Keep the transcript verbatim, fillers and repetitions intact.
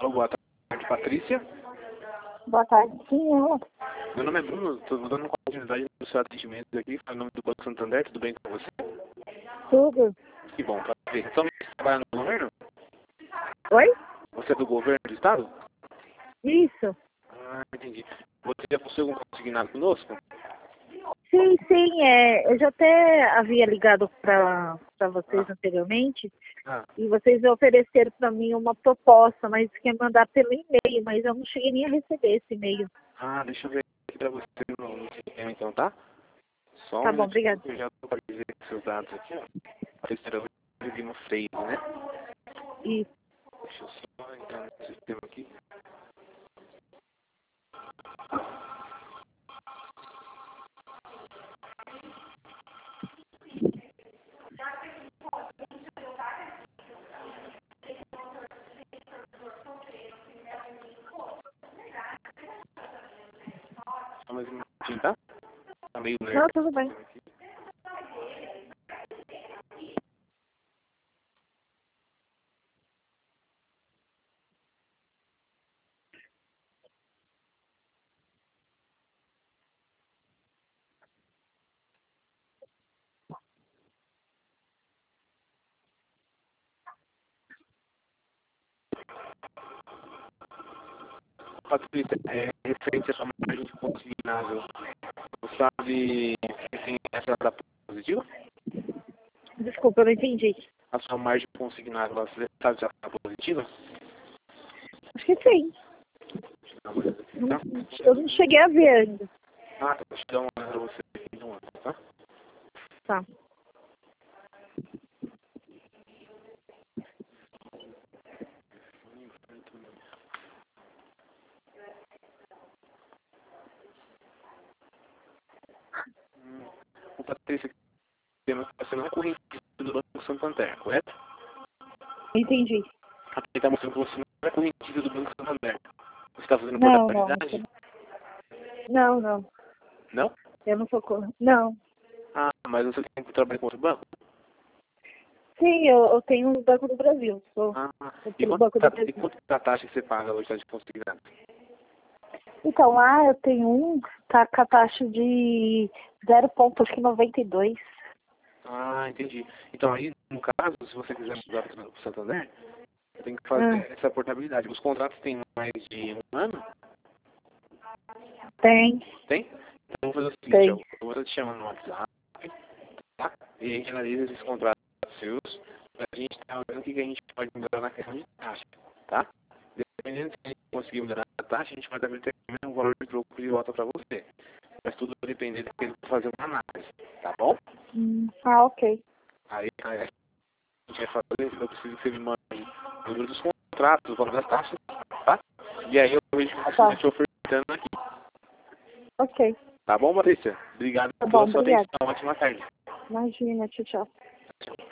Boa tarde, Patrícia. Boa tarde, sim, ela. Meu nome é Bruno, estou dando continuidade no seu atendimento aqui, em nome do Banco Santander, tudo bem com você? Tudo. Que bom, Patrícia. Então, você trabalha no governo? Oi? Você é do governo do estado? Isso. Ah, entendi. Você já possui algum consignado conosco? Sim, sim, é, eu já até havia ligado para vocês Ah. anteriormente Ah, e vocês ofereceram para mim uma proposta, mas quer mandar pelo e-mail, mas eu não cheguei nem a receber esse e-mail. ah deixa eu ver aqui para você no, no sistema então, tá? Só um Tá bom, minutinho obrigada. que eu já estou para dizer seus dados aqui, ó. Patrícia Lima Freire, né? Isso. Deixa eu só entrar no sistema aqui. Só mais um minutinho, tá? Tá meio Não, lerdo. tudo bem. Patrícia, é referente a sua margem consignável. Você sabe se tem essa data positiva? Desculpa, eu não entendi. A sua margem consignável, você sabe se ela está positiva? Acho que sim. Deixa eu dar uma olhada aqui, Não- tá? Eu não cheguei a ver ainda. Ah, tá. Deixa eu dar uma olhada pra você aqui então, antes, tá? Tá. O Patrícia, você não é corrente do Banco Santander, correto? Entendi. Aqui está mostrando que você não é corrente do Banco Santander. Você está fazendo Não, não. portabilidade? Não, não. Não? Eu não sou cor. Não. Ah, mas você tem que trabalhar com outro banco? Sim, eu, eu tenho o Banco do Brasil. Sou Ah, sou e pelo quanto, Banco do tá- e Brasil. quanto é a taxa que você paga hoje tá de consignado? Então, lá eu tenho um, tá com a taxa de zero vírgula noventa e dois. Ah, entendi. Então aí, no caso, se você quiser mudar para o Santander, você tem que fazer Ah, essa portabilidade. Os contratos têm mais de um ano? tem, Tem? Então vou fazer o seguinte, ó, tem. eu vou te chamar no WhatsApp, tá? E a gente analisa esses contratos seus, pra gente estar vendo o que que a gente pode melhorar na questão de taxa, tá? Dependendo se a gente conseguir melhorar a taxa, a gente vai também ter um valor de troco de volta para você. Mas tudo vai depender de que ele fazer uma análise, tá bom? Hum, ah, ok. Aí, aí a gente vai fazer, eu preciso que você me mande o número dos contratos, o valor das taxas, tá? E aí eu vejo que você Tá, está te ofertando aqui. ok. Tá bom, Patrícia? Obrigado Tá bom, pela sua obrigada. atenção. Ótima tarde. Imagina, tchau, tchau. Tchau.